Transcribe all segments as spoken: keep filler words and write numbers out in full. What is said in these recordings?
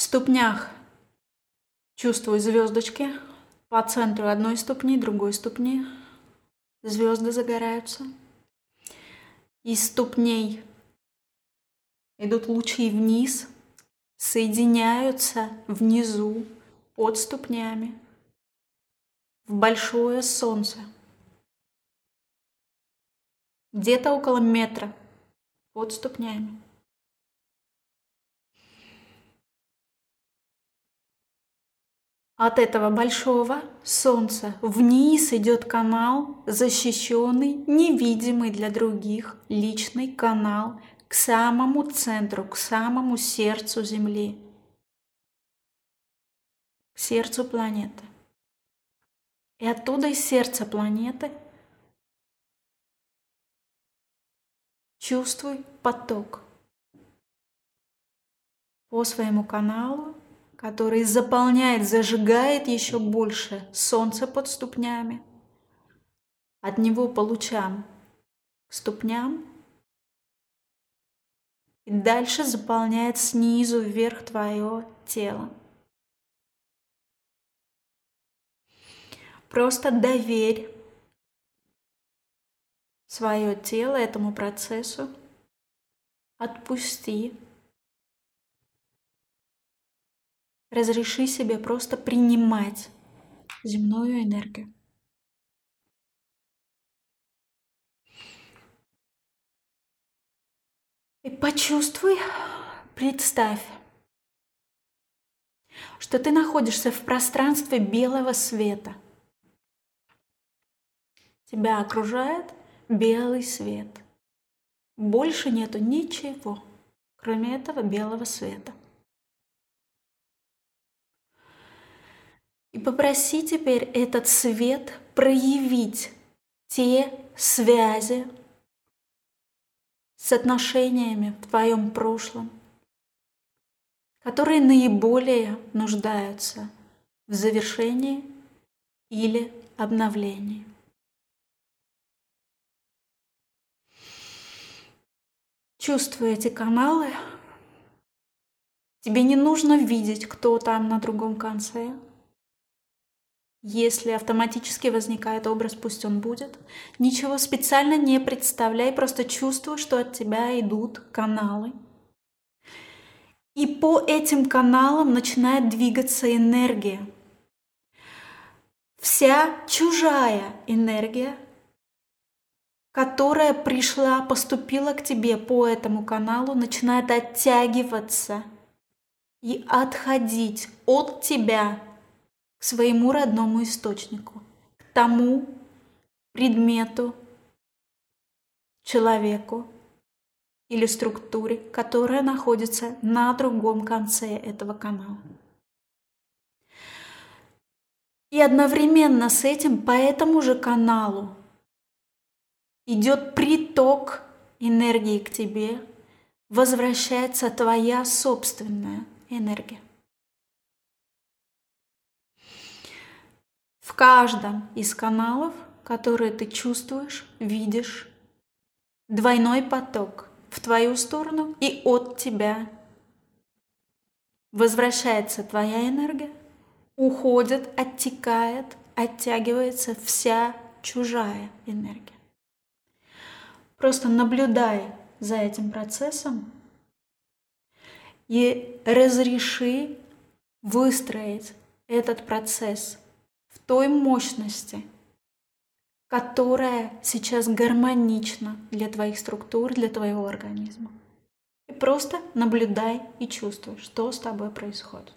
ступнях чувствуй звездочки. По центру одной ступни, другой ступни звезды загораются. Из ступней идут лучи вниз, соединяются внизу под ступнями в большое солнце. Где-то около метра под ступнями. От этого большого солнца вниз идет канал, защищенный, невидимый для других, личный канал к самому центру, к самому сердцу Земли, к сердцу планеты. И оттуда, из сердца планеты, чувствуй поток по своему каналу, который заполняет, зажигает еще больше солнце под ступнями. От него по лучам к ступням. И дальше заполняет снизу вверх твое тело. Просто доверь свое тело этому процессу. Отпусти. Разреши себе просто принимать земную энергию. И почувствуй, представь, что ты находишься в пространстве белого света. Тебя окружает белый свет. Больше нету ничего, кроме этого белого света. И попроси теперь этот свет проявить те связи с отношениями в твоем прошлом, которые наиболее нуждаются в завершении или обновлении. Чувствуя эти каналы, тебе не нужно видеть, кто там на другом конце. Если автоматически возникает образ, пусть он будет. Ничего специально не представляй, просто чувствуй, что от тебя идут каналы. И по этим каналам начинает двигаться энергия. Вся чужая энергия, которая пришла, поступила к тебе по этому каналу, начинает оттягиваться и отходить от тебя к своему родному источнику, к тому предмету, человеку или структуре, которая находится на другом конце этого канала. И одновременно с этим по этому же каналу идет приток энергии к тебе, возвращается твоя собственная энергия. В каждом из каналов, которые ты чувствуешь, видишь, двойной поток в твою сторону и от тебя. Возвращается твоя энергия, уходит, оттекает, оттягивается вся чужая энергия. Просто наблюдай за этим процессом и разреши выстроить этот процесс в той мощности, которая сейчас гармонична для твоих структур, для твоего организма. И просто наблюдай и чувствуй, что с тобой происходит.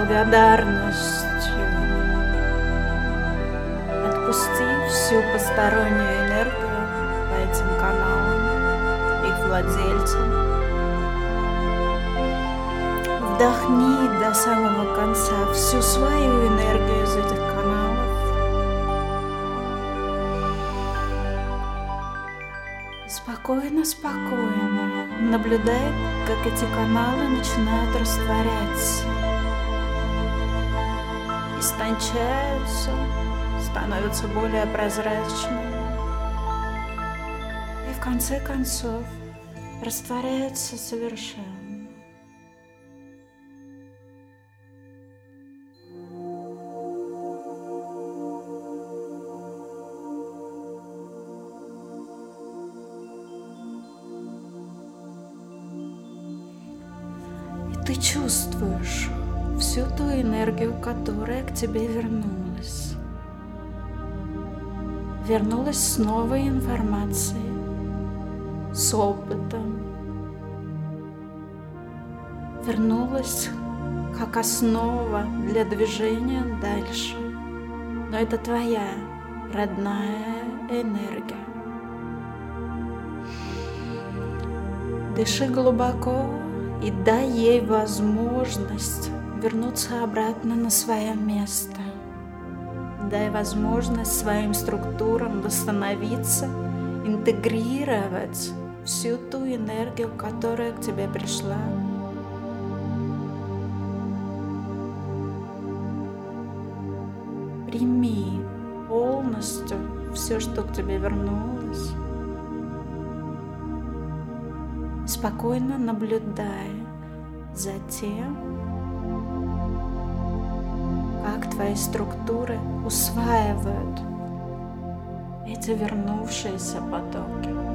благодарностью. Отпусти всю постороннюю энергию по этим каналам, их владельцам. Вдохни до самого конца всю свою энергию из этих каналов. Спокойно, спокойно наблюдай, как эти каналы начинают растворяться, истончаются, становятся более прозрачными и в конце концов растворяются совершенно. Ты чувствуешь всю ту энергию, которая к тебе вернулась. Вернулась с новой информацией, с опытом. Вернулась как основа для движения дальше. Но это твоя родная энергия. Дыши глубоко и дай ей возможность вернуться обратно на свое место. Дай возможность своим структурам восстановиться, интегрировать всю ту энергию, которая к тебе пришла. Прими полностью все, что к тебе вернулось. Спокойно наблюдай за тем, как твои структуры усваивают эти вернувшиеся потоки.